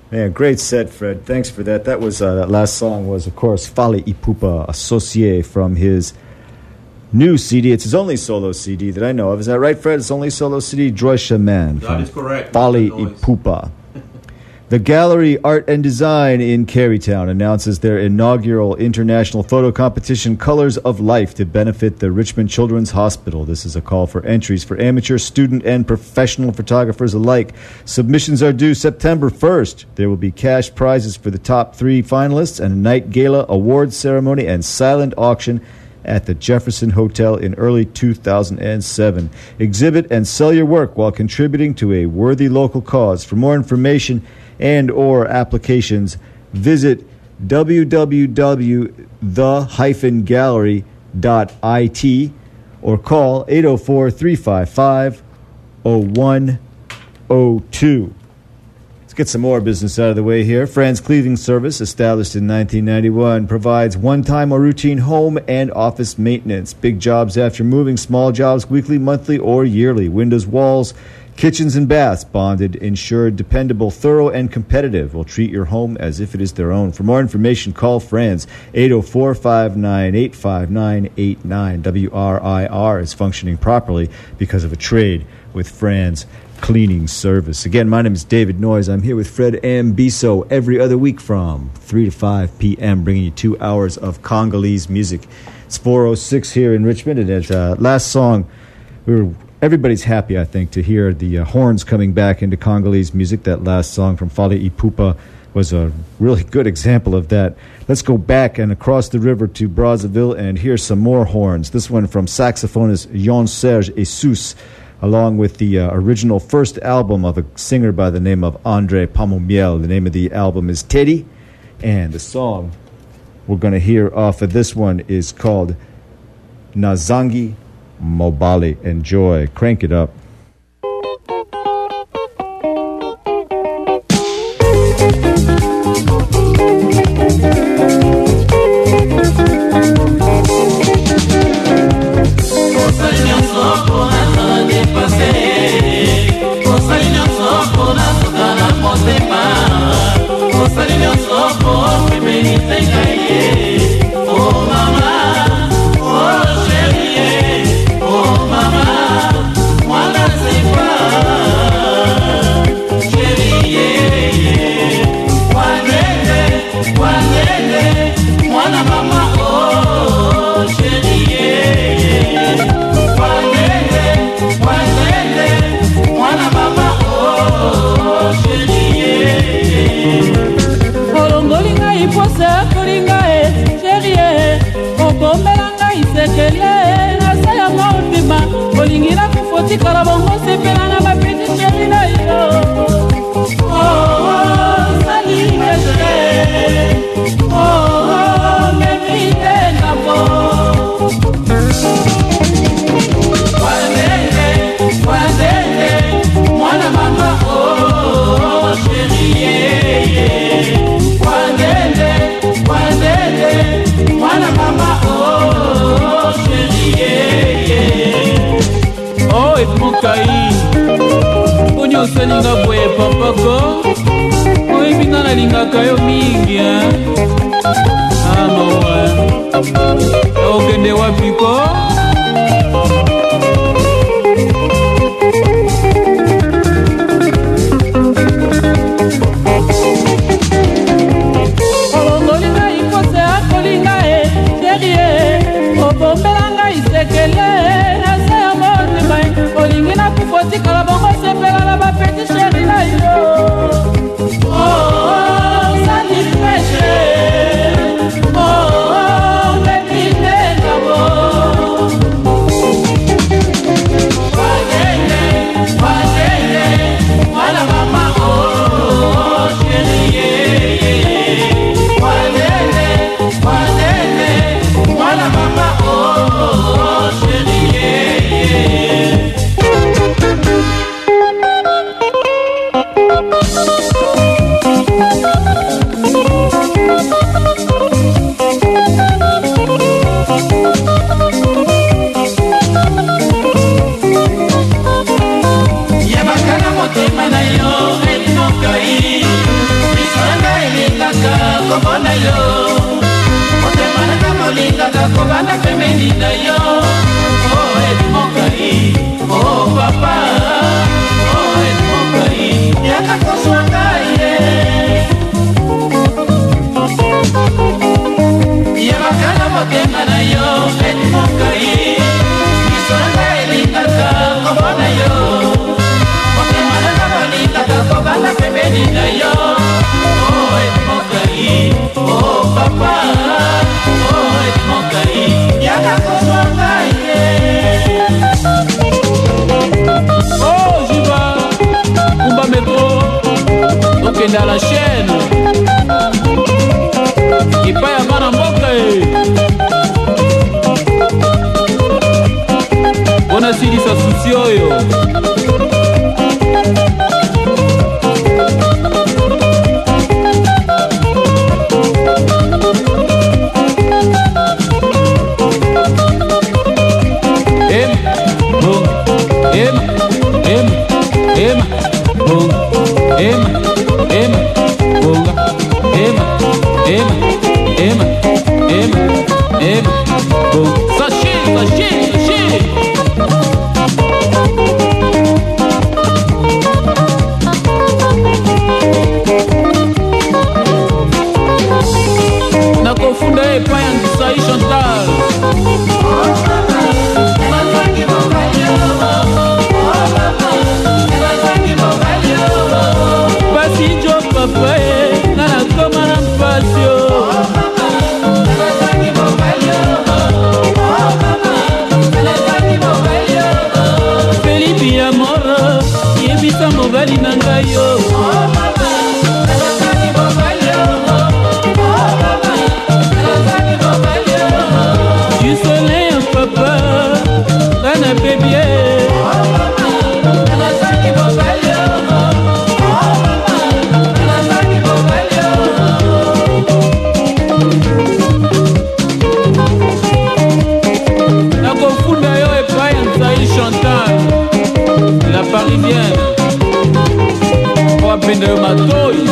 Man, great set, Fred. Thanks for that. That was that last song was, of course, Fale Ipupa Associé from his new CD. It's his only solo CD that I know of. Is that right, Fred? It's only solo CD, Droit Chemin. That is correct. Fale Ipupa. The Gallery Art and Design in Carytown announces their inaugural international photo competition, Colors of Life, to benefit the Richmond Children's Hospital. This is a call for entries for amateur, student, and professional photographers alike. Submissions are due September 1st. There will be cash prizes for the top 3 finalists and a night gala, awards ceremony, and silent auction at the Jefferson Hotel in early 2007. Exhibit and sell your work while contributing to a worthy local cause. For more information and or applications, visit www.the-gallery.it or call 804-355-0102. Let's get some more business out of the way here. Franz Cleaning Service, established in 1991, provides one-time or routine home and office maintenance. Big jobs after moving, small jobs weekly, monthly, or yearly. Windows, walls, kitchens and baths, bonded, insured, dependable, thorough, and competitive, will treat your home as if it is their own. For more information, call Franz, 804-598-5989. WRIR is functioning properly because of a trade with Franz Cleaning Service. Again, my name is David Noyes. I'm here with Fred Ambiso every other week from 3 to 5 p.m., bringing you 2 hours of Congolese music. It's 4:06 here in Richmond, and at last song, everybody's happy, I think, to hear the horns coming back into Congolese music. That last song from Fale Ipupa was a really good example of that. Let's go back and across the river to Brazzaville and hear some more horns. This one from saxophonist Jean-Serge Jesus, along with the original first album of a singer by the name of André Pamomiel. The name of the album is Teddy, and the song we're going to hear off of this one is called Nazangi Mobali. Enjoy. Crank it up. Tikala bongo sepela na ba petit chéri na yo. Oh, sali meshe. Oh, memite na bo. Wazele, mwana mama oh chéri. Wazele, mwana mama oh chéri. Oh, et mon caïn Unyo seninga boye papako Oe minga linga kayo mingi Ano we Okende wapiko Olongolinga ikose akolinga Cherie Obombelanga isekele olingi na kufotikala bongo sepela na bapeti sheri na yo. Oh, sali peshe. Oh, mepite na bo. kobanda pembeni na yo. Oh Edmond Kai, oh papa, oh Edmond Kai, yaka kozwa ngai ye. Yabakala motema na yo Edmond Kai, miso na ngai elingaka komona yo. Motema na ngai balingaka kobanda pembeni na yo. Oh Edmond Kai, oh papa, oh Edmond Kai, yaka kozwa ngai ye. Oh Jiva, Kumba Metro, okende à la chaîne. Epai ya bana mboka e. Bona silisa susi oyo. Nakofunda epai ya Ngisai Chantal. Pasi jo papa e, nana koma na mpasi o. Felipe ya moro, yebisa mobali na ngai yo. Du soleil un papa, nana bébé. Nakofunda yo epai ya Nzai Chantal, la parisienne. Wapende yo matoi.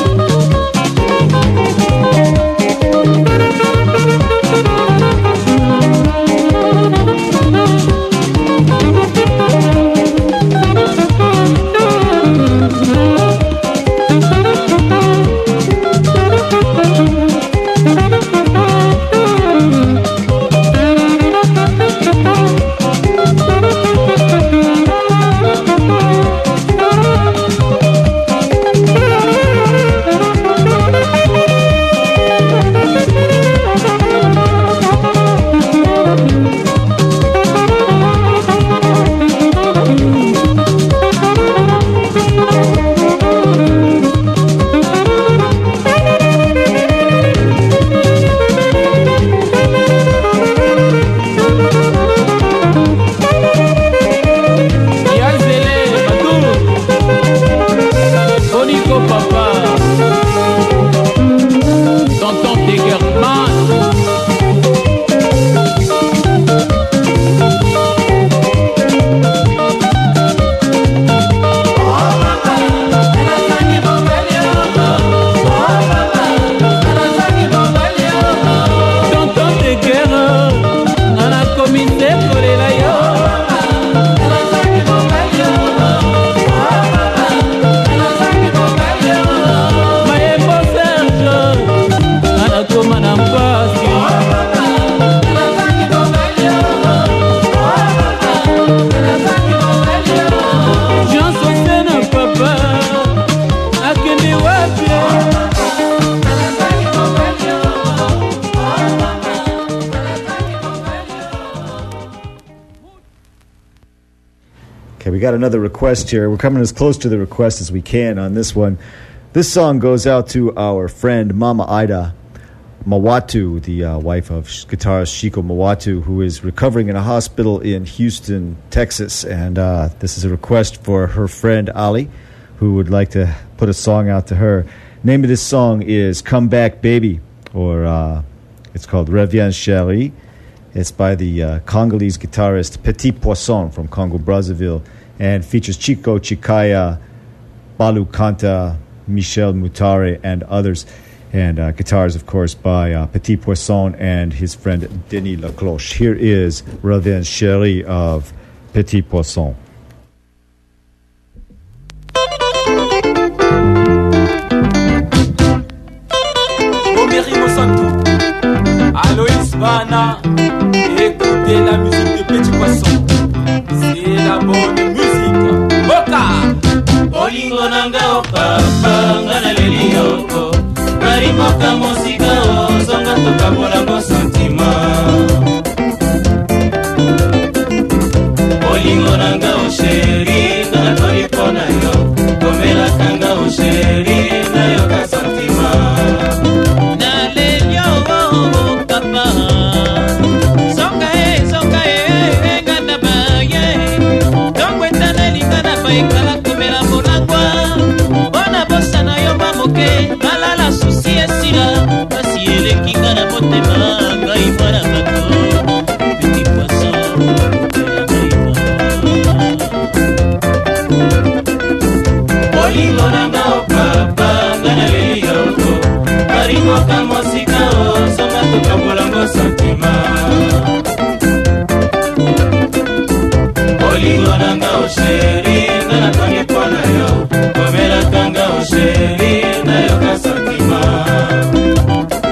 Okay, we got another request here. We're coming as close to the request as we can on this one. This song goes out to our friend Mama Ida Mawatu, the wife of guitarist Shiko Mawatu, who is recovering in a hospital in Houston, Texas. And this is a request for her friend Ali, who would like to put a song out to her. Name of this song is Come Back Baby, or it's called Reviens Chérie. It's by the Congolese guitarist Petit Poisson from Congo Brazzaville, and features Chico Chikaya, Balu Kanta, Michel Mutare, and others. And guitars, of course, by Petit Poisson and his friend Denis Lacloche. Here is Reviens Chérie of Petit Poisson. Aloïs Bana, écoutez la musique de Petit Poisson. C'est la bonne musique. Boka! Olingo nanga opapa, ngana leli yoko. Marimoka mosika o, zonga toka bolango sentima. Olingo nanga o chéri, ngana tori pona yo. Komela kanga o chéri, na yo ka sentima. Na leli yo, papa. Zonga e, ngana baye. Tongweta na lingana baikala komela bolangwa. Bona bosa na yo mamoke, malala susi esila. Basi elekinga na motema, ngai mwana bato. Petit Poisson, Olingo nanga o papa, ngana leli yoko. Marimoka mosika o, zonga toka bolango sentima. Olingo nanga o chéri, ngana tongi pona yo. Komela kanga o chéri, na yo ka sentima.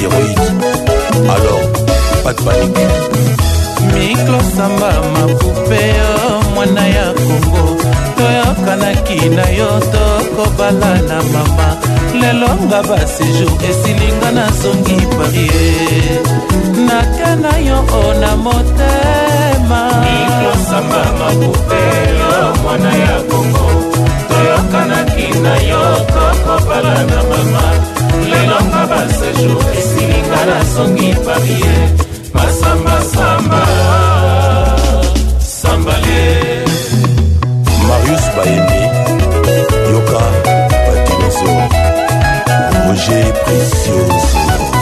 stéroïdes. Alors, pas de panique. Miklo Samba mapupe mwana ya Kongo toyokanaki na yo tokobala na mama lelo nga basejour esilinga nazongi parie nakena yo na motema. Miklo Samba mapupe mwana ya Kongo toyokanaki na yo tokobala na mama lelo nga basejour esilinga nazongi parie Masamba Samba Sambale Marius Baemi Yoka Patinoso Roger Precioso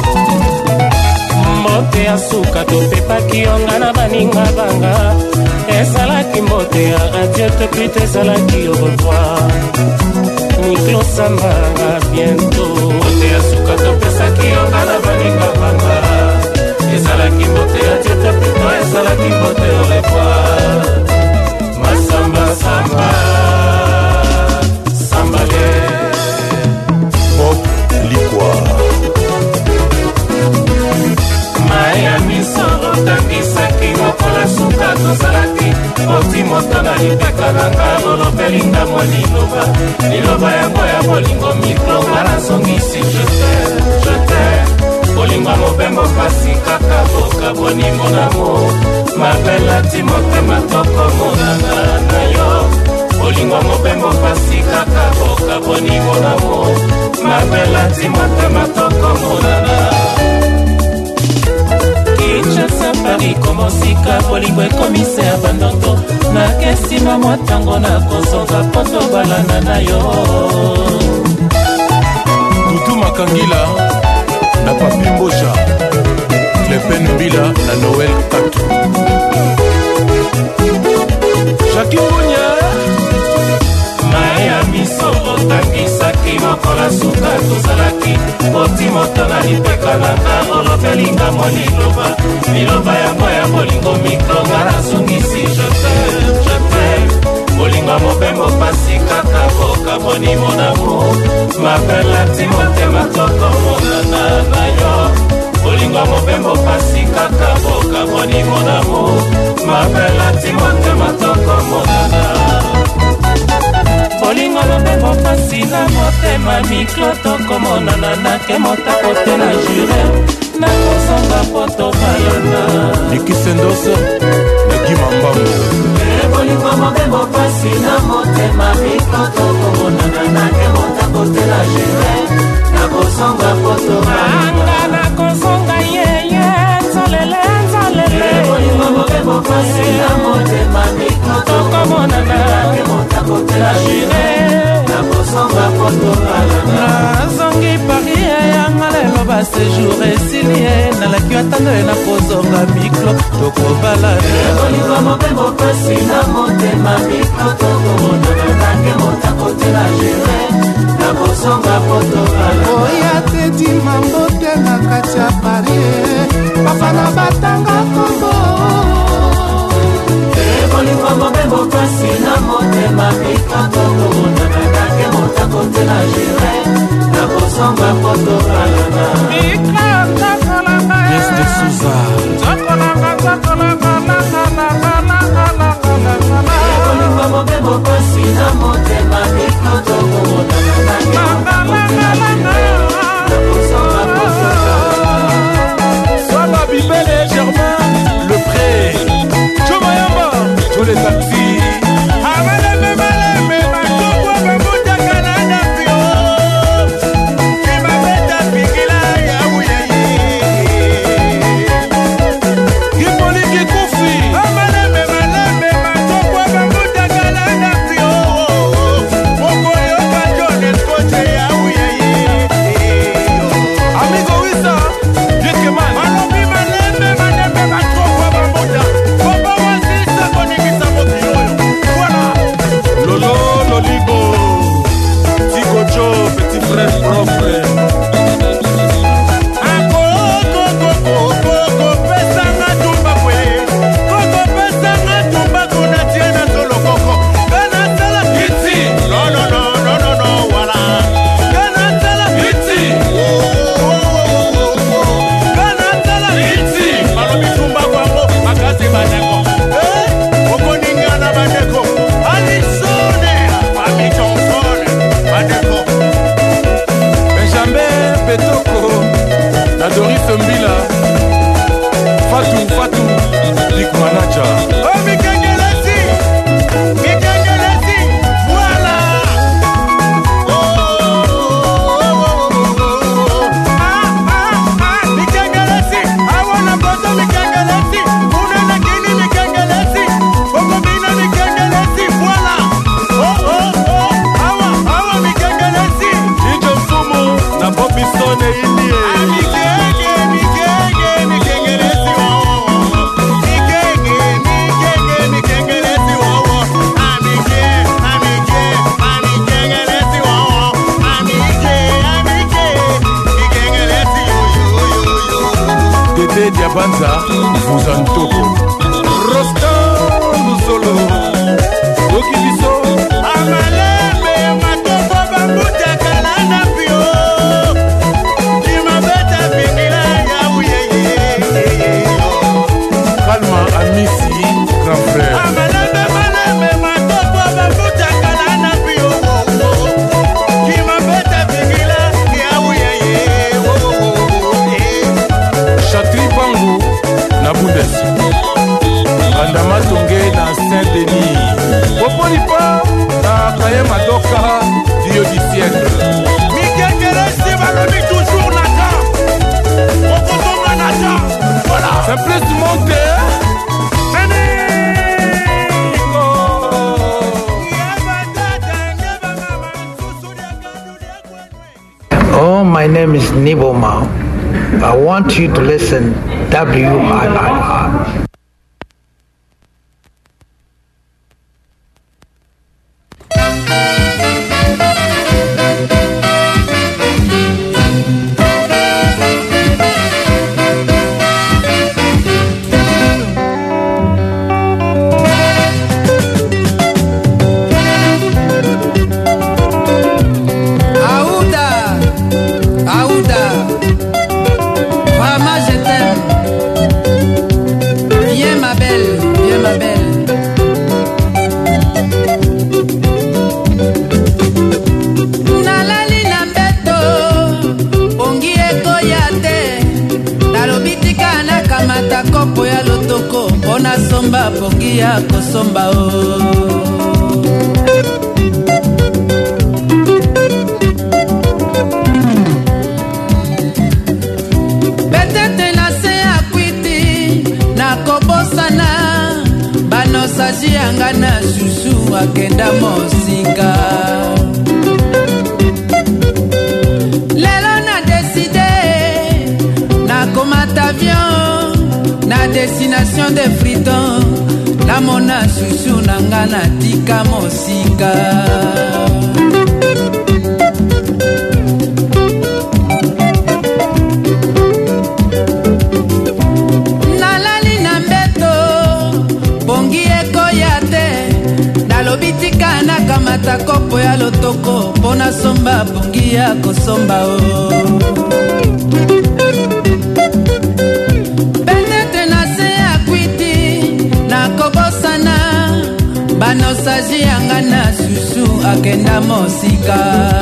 Mbote ya suka topepaki yonga na baninga banga ezalaki mbote ya adieu topite ezalaki au revoir Miklo Samba bientôt mbote ya suka topesaki yonga na baninga banga ezalaki mbote ya tete pito ezalaki mbote au revoir Masamba Samba Sambale Bob Likwa Maya misoro tangisaki mokola suka tozalaki oti moto na lipeka na nga lolobelinga mwa liloba yango ya bolingo Miklo nga nazongisi jete bolinga mobembo pasi kaka boka boni monamo mabelati motema tokomonana na yo bolinga mobembo pasi kaka boka boni monamo mabelati motema tokomonana Kinshasa Paris komosika bolingo ekomise ya bandoto nakesima mwa ntango nakozonga po tobalana na yo Tutu Makangila na Papi Mbosha Clepen Mbila na Noël Tatu Jacques Mounia Maya miso otangisaki mokola suka tozalaki oti moto na lipeka na nga olobelinga mwa liloba yango ya bolingo Miklo nga nazongisi jete bolinga mobembo pasi kaka boka boni monamo mabelati motema tokomonana na yo bolinga mobembo pasi kaka boka boni monamo mabelati motema tokomonana bolingo mobembo pasi na motema Miklo tokomonana nake motakote na jure nakozonga po tobalana Nikisendoso na Gimambango bolingo mobembo pasi na motema Miklo tokomonana nake motakote na jure nakozonga po tobalana nakozonga yeye nzolele bolingo mobembo pasi na motema Miklo tokomonana nake motakote na jure nakozonga po tobalana nazongi parie yanga lelo basejour esilie nalaki atando ye nakozonga Miklo tokobalana bolingo mobembo pasi na motema Miklo tokomonana nake motakote na jure nakozonga po tobalana oya tedi mambote na kati ya parie bafana batanga kombo bolingo mobembo pasi na motema Miklo tokomonana nake motakote na jure nakozonga po tobalana Este Souza bolingo mobembo pasi na motema Miklo tokomonana nake motakote na jure nakozonga po tobalana Sala Bibele Germain Le Pré Chomayamba Tous les taxis Betoko na Doris Mbila Fatou Big Manager. Oh Mikangelasi, voilà. Mikangelasi, I wanna go to Mikangelasi. Una na kini Mikangelasi, Bogomina Mikangelasi, voilà. Awa Mikangelasi. Ijo Mfumo na Bobby Stone Indie. Dédé Diabanza, vous en toko. Rostan Musolo, Okibiso, Amalebe matoko bambuta kalanda pio. Dimabeta binila ya uyeye. Kalma Amisi, grand frère. Amalebe matoko bambuta kalanda pio. Dimabeta binila ya uyeye. Chatri Pango, na Bundes. Bandama Tongue na Saint-Denis. Popolipa, na Kaye Madoka, Dio du siècle. Mikangelasi balobi toujours nata. Okotonga nata. Voilà. Simplesse du monde. Oh, my name is Nibo Mao. I want you to listen WIIR. Aouda, vraiment je t'aime. Viens ma belle, viens ma belle. Nalali na mbeto, pongi ekoya te. Nalobitika na kamata kopo ya lotoko, mpona somba pongi ya kosomba o. Saji yanga na susu akenda mosika. Lelo na décidé na komata avion na destination de Friton. Na mona susu nanga na tika mosika. Bitika na kamata kopo ya lotoko, pona somba pongi ya kosomba o. Peut-être na se akwiti na kobosana, bano saji yanga na susu akenda mosika.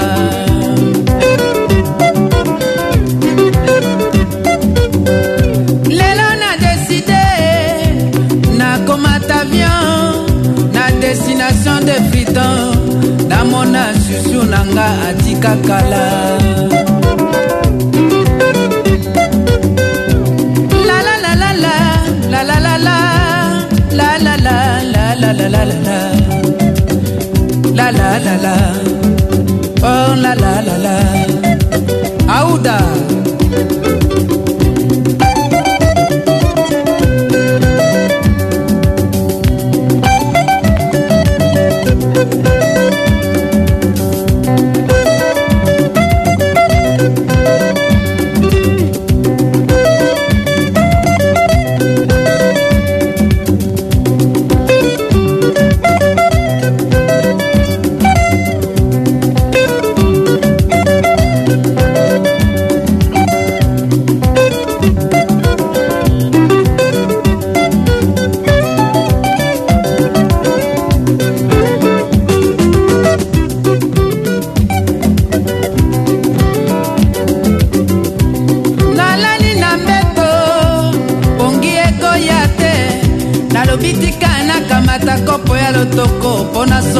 Lelo na décidé na komata avion destination de Friton. Na mona susu nanga atika kala. La la la la la la la la la la la la la la la la la la la la. Oh la la la la. Aouda.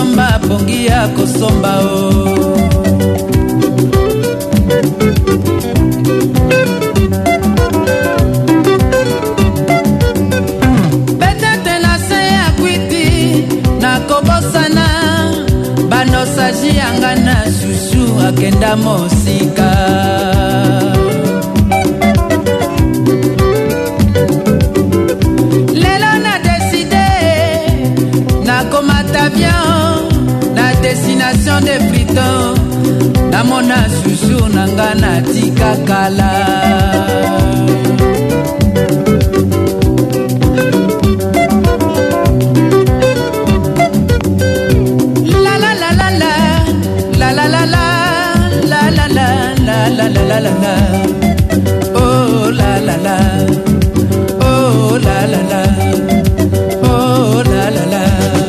kosomba pongi ya kosomba o. Peut-être na se ya kwiti na kobosana banosaji yanga na shushu akenda mosika. Na destination de Friton na mona chouchou nanga na tika kala. La la la la la la la la la la la la la la la la. Oh la la la, oh la la la, oh la la la.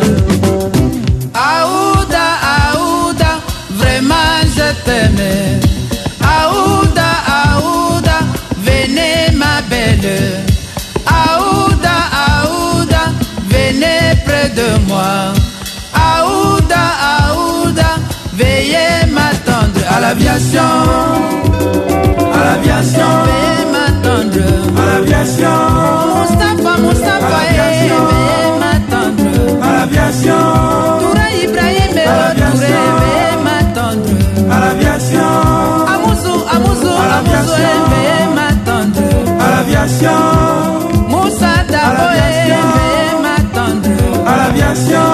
Aouda, Aouda, venez ma belle. Aouda, Aouda, venez près de moi. Aouda, Aouda, veuillez m'attendre à l'aviation. À l'aviation, veuillez m'attendre à l'aviation. Moustapha, Moustapha, veuillez m'attendre à l'aviation. Touré Ibrahim, Touré, veuillez m'attendre à l'aviation. Amouzou, Amouzou, Amouzou, veuillez m'attendre à l'aviation. Moussa Dabo, veuillez m'attendre à l'aviation.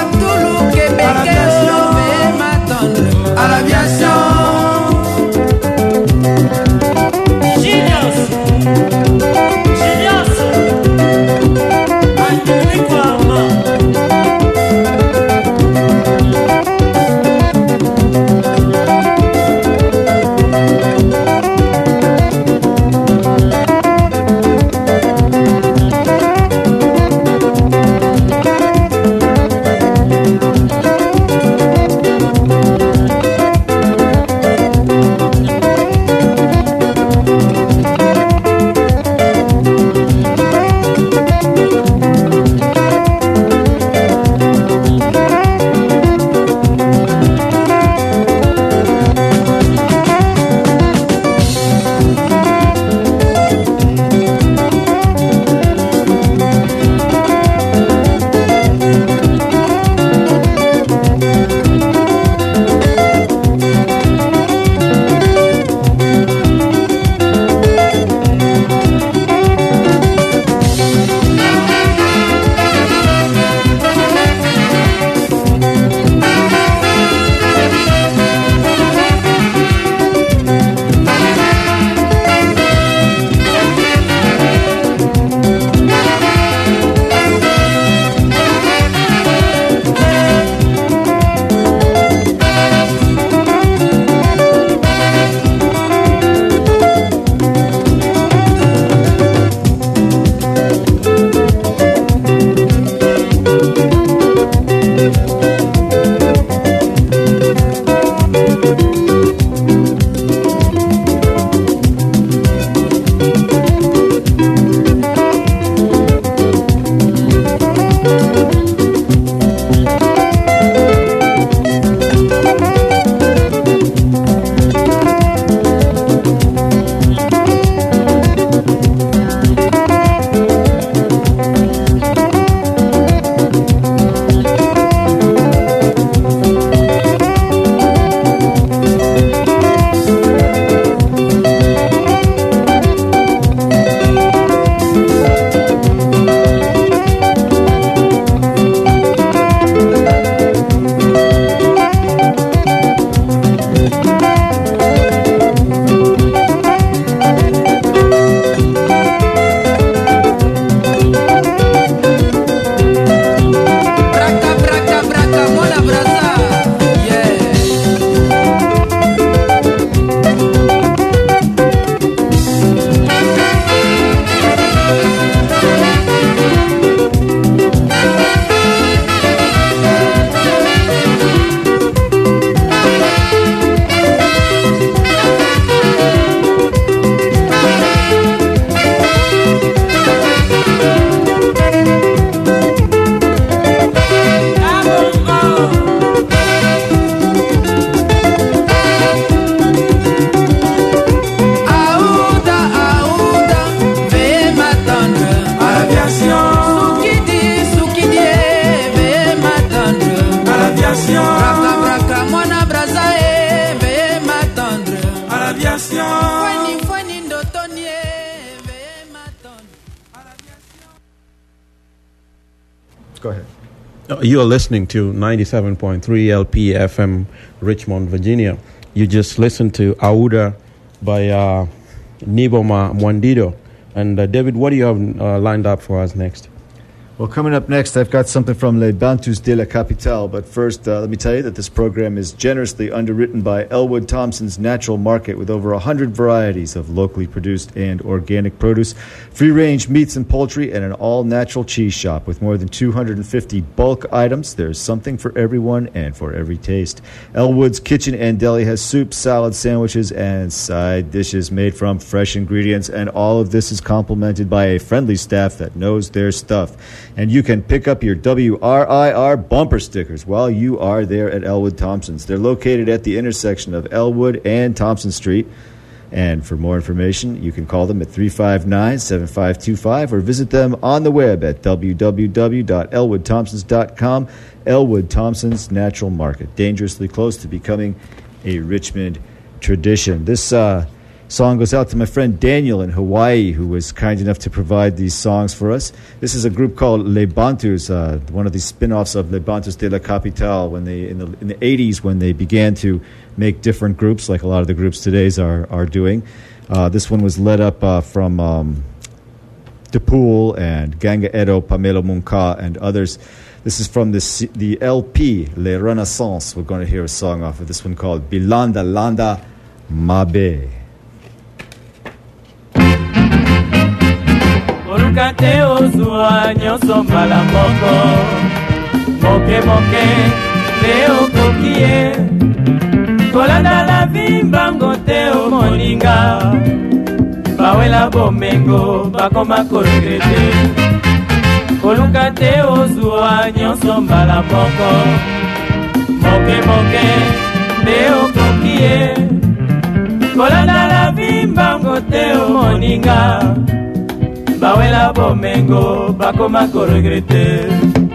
Abdoulou Québec, veuillez m'attendre à l'aviation. Go ahead. You're listening to 97.3 LP FM, Richmond, Virginia. You just listened to Auda by Niboma Mwandido. And David, what do you have lined up for us next? Well, coming up next, I've got something from Les Bantus de la Capitale. But first, let me tell you that this program is generously underwritten by Elwood Thompson's Natural Market, with over 100 varieties of locally produced and organic produce, free-range meats and poultry, and an all-natural cheese shop. With more than 250 bulk items, there's something for everyone and for every taste. Elwood's Kitchen and Deli has soups, salads, sandwiches, and side dishes made from fresh ingredients, and all of this is complemented by a friendly staff that knows their stuff. And you can pick up your WRIR bumper stickers while you are there at Elwood Thompson's. They're located at the intersection of Elwood and Thompson Street. And for more information, you can call them at 359-7525 or visit them on the web at www.elwoodthompsons.com. Elwood Thompson's Natural Market, dangerously close to becoming a Richmond tradition. This song goes out to my friend Daniel in Hawaii, who was kind enough to provide these songs for us. This is a group called Les Bantus, one of the spin-offs of Les Bantus de la Capitale, when they in the 80s, when they began to make different groups, like a lot of the groups today are doing. This one was led up from Depool and Ganga Edo, Pamela Munka, and others. This is from the LP, Les Renaissance. We're going to hear a song off of this one called Bilanda Landa Mabe. Olukate ozua nyonso mbala moko moke moke leo kokie kolanda la vimbango te omoninga bawela bomengo bakoma koregrete Olukate ozua nyonso mbala moko moke moke leo kokie kolanda la vimbango te omoninga bawela bomengo bakoma koregrete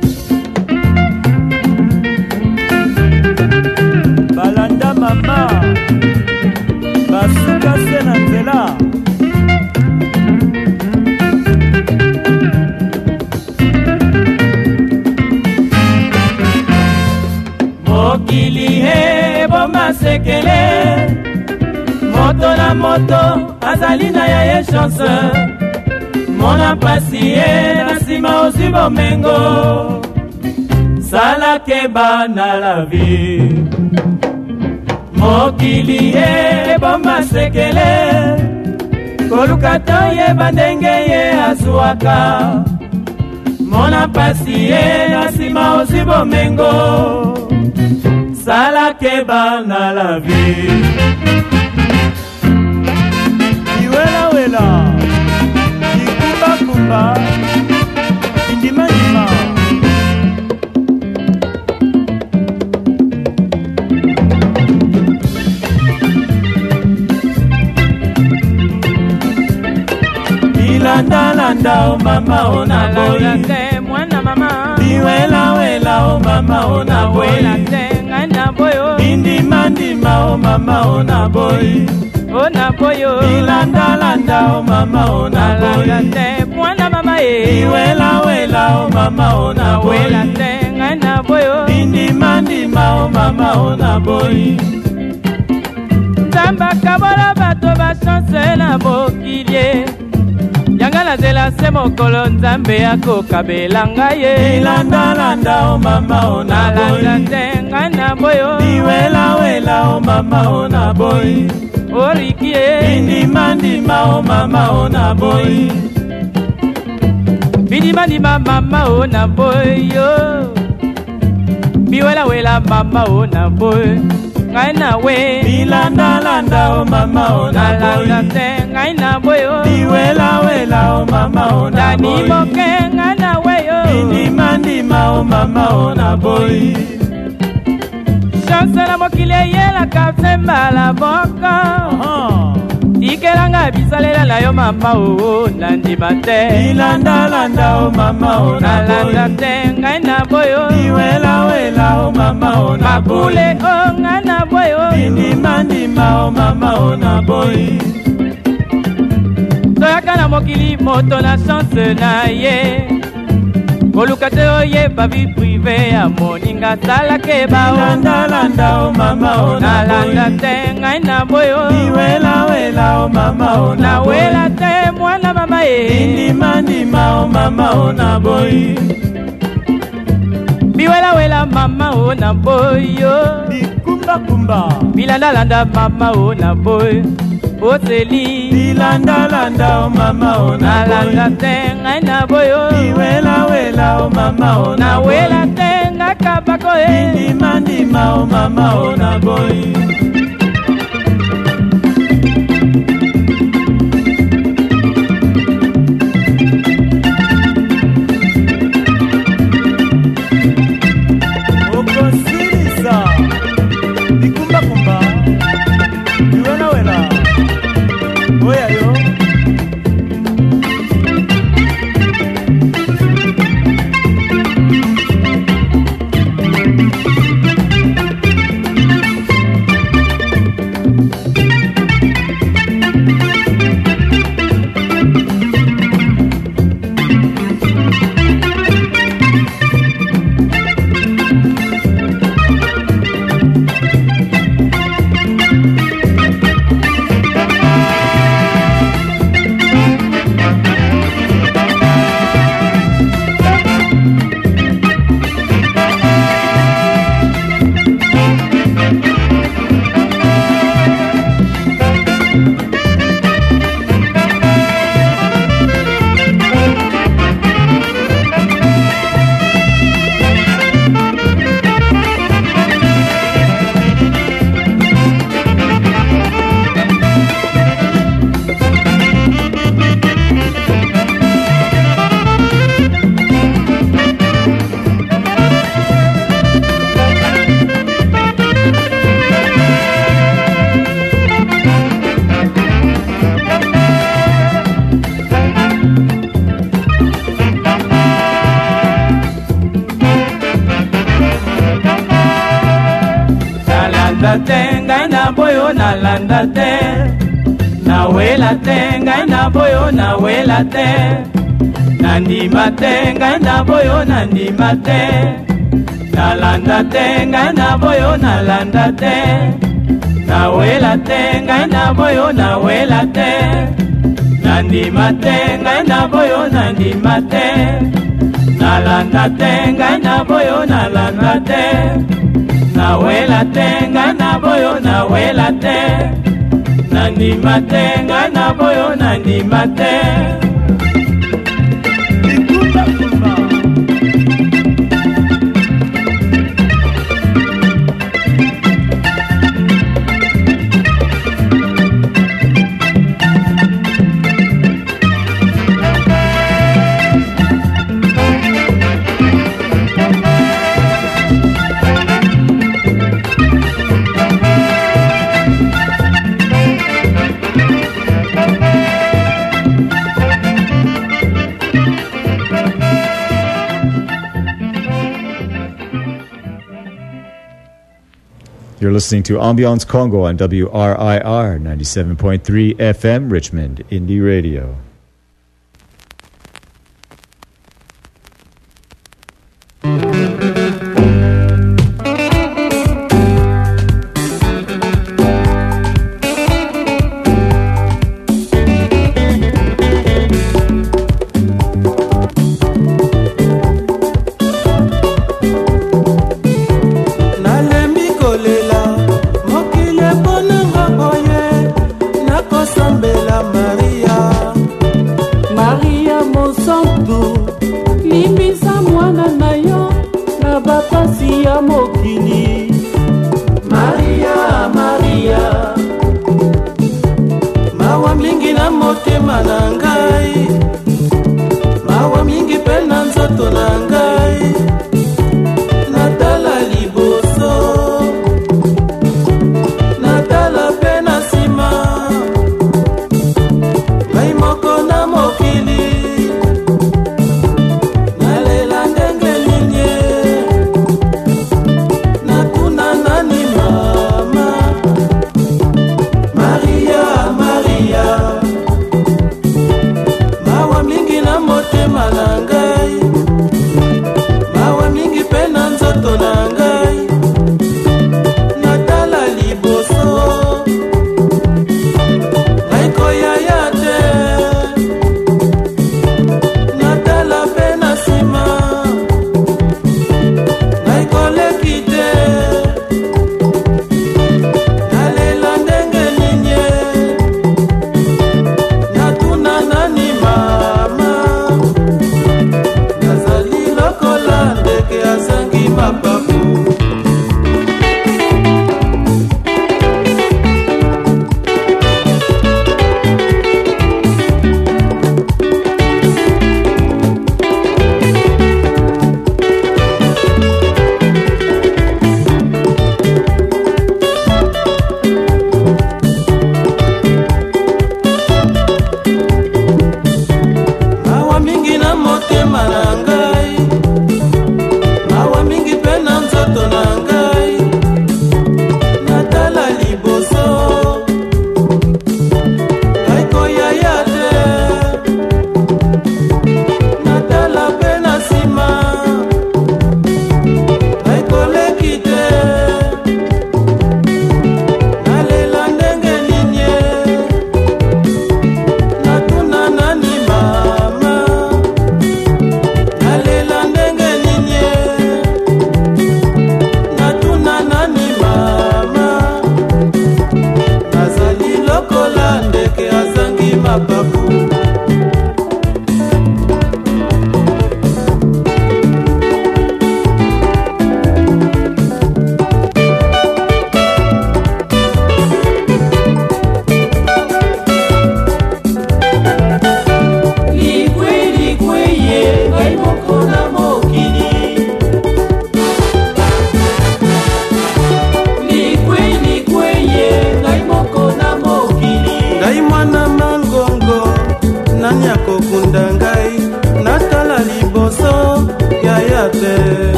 balanda mama basuka se na nzela mokili he bomasekele moto na moto azali na ya ye chance Mona pasiye na sima osi bomengo Sala keba na la vie Mokili ye bomba sekele Kolukato ye bandenge ye azuaka Mona pasiye na sima osi bomengo Sala keba na la vie Iwela wela Kumba Indima Indima Ilanda landa o mama ona boy mwana mama Iwela wela o mama ona boy ngana boyo Indima Indima o mama ona boy Ona boyo Ilanda landa o mama ona boy Mwana mama Iwela wela o mama ona boy Ngana boyo Indima Indima o mama ona boy Tamba kabola bato ba chance na bokilie Yangala zela se mokolo nzambe yako kabela ngaye Ilanda landa o mama ona boy Ngana boyo Iwela wela o mama ona boy Orikie Indima Indima o mama ona boy Bidima Indima mama ona boy yo Biwela wela mama ona boy Ngaina we Ilanda landa o mama ona boy Ngaina boy yo Biwela wela o mama ona boy Dani moke ngaina we yo Indima Indima o mama ona boy Chance na mokile yela kapsemba la boka Ikelanga bisalela la yo mama o nandima te Ilanda landa o mama o na landa te ngaina boyo Iwela wela o mama o na boy Mabule o ngana boyo Indima Indima o mama o na boy Toyaka na mokili moto na chance na ye koluka te oyeba vie prive ya moninga salake baolandalanda o mama o nalanda te ngai na boyo iwelawela o mama o nawela te mwana mama ye indimandima o mama o na boyi biwelawela mama o na boyo bikumbakumba bilandalanda mama o na boyo Oteli bilandalanda o mama o na nalanda te ngai na boyo iwelawela o mama o na wela te ngai kabako e indimandima o mama o na boyi nalanda te nawela te ngai na boyo nawela te nandima te ngai na boyo nandima te nalanda te ngai na boyo nalanda te nawela te ngai na boyo nawela te nandima te ngai na boyo nandima te nalanda te ngai na boyo nalanda te nawela te ngai na boyo nawela te nandima te ngai na boyo nandima te You're listening to Ambiance Congo on WRIR 97.3 FM, Richmond, Indie Radio.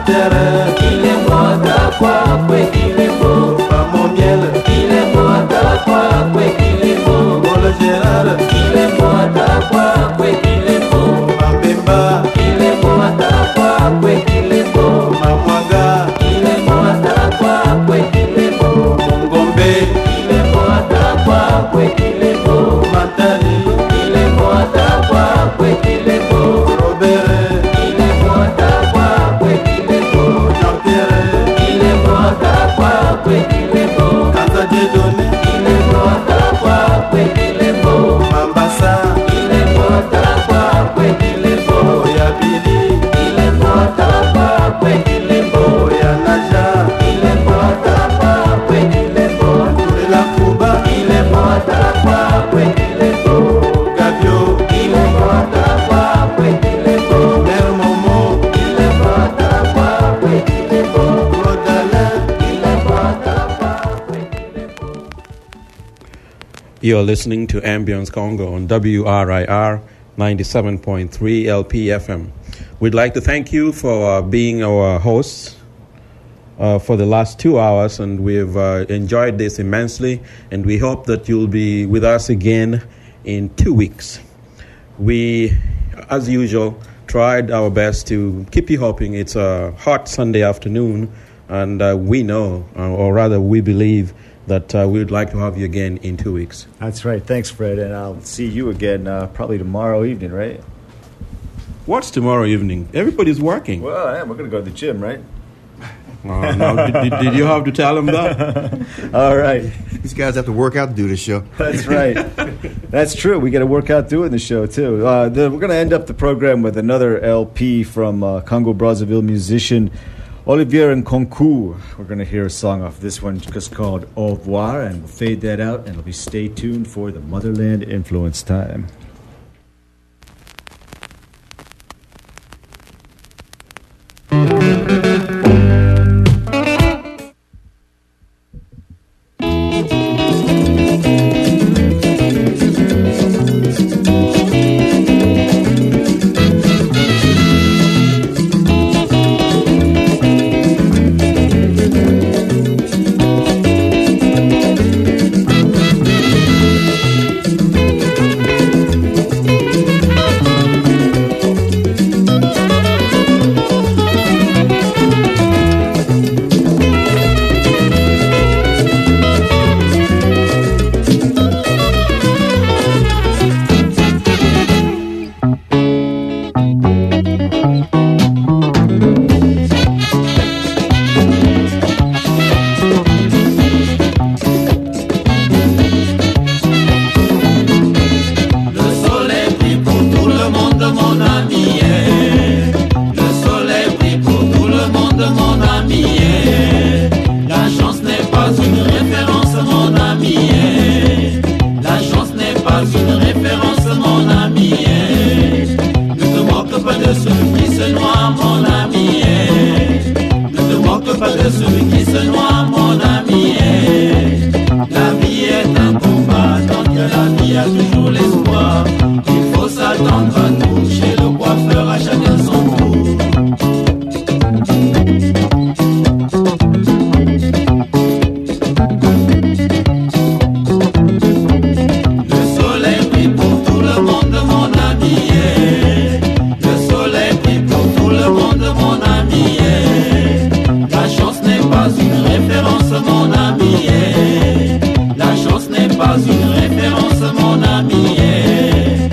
terre, il est beau à quoi, ouais, il est beau. pas mon miel, Il est beau à quoi, ouais, il est beau. mon le Gérard, Il est beau à quoi, ouais, il est beau. ma Bemba, Il est beau à quoi, ouais, il est beau. ma Mwaga, Il est beau à quoi, ouais, il est beau. mon Gombe, Il est beau à quoi, ouais, il est beau. Matani, Il est beau à quoi, ouais, il est beau. Robert, Il est beau à quoi, ouais, il est beau. Jean-Pierre, Il est beau à quoi, ouais, il est beau. Kanta Dieudonné, Il est beau à quoi, ouais, il est beau. Mambasa, Il est beau à quoi, ouais, il est beau. Oya Bili, Il est beau à quoi, ouais, il est beau. Oya Naja, Il est beau à quoi, ouais, il est beau. Tourela Kouba, Il est beau à quoi, ouais, il est beau. Gabio, Il est beau à quoi, ouais, il est beau. Mère Momo, Il est beau à quoi, ouais, il est beau. Rodalin, Il est beau à quoi, ouais, il est beau. You're listening to Ambience Congo on WRIR 97.3 LPFM. We'd like to thank you for being our hosts for the last 2 hours, and we've enjoyed this immensely, and we hope that you'll be with us again in 2 weeks. We, as usual, tried our best to keep you hoping. It's a hot Sunday afternoon, and we know, or rather we believe, that we'd like to have you again in 2 weeks. That's right. Thanks, Fred. And I'll see you again probably tomorrow evening, right? What's tomorrow evening? Everybody's working. Well, yeah, we're going to go to the gym, right? No, did you have to tell them that? All right. These guys have to work out to do this show. That's right. That's true. We got to work out doing the show, too. We're going to end up the program with another LP from Congo-Brazzaville musician Olivier Nkonku. We're going to hear a song off this one just called Au revoir, and we'll fade that out, and it'll be stay tuned for the Motherland Influence time.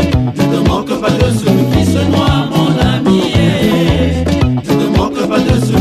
Ne te moque pas de celui qui se noie, mon ami. Ne te moque pas de celui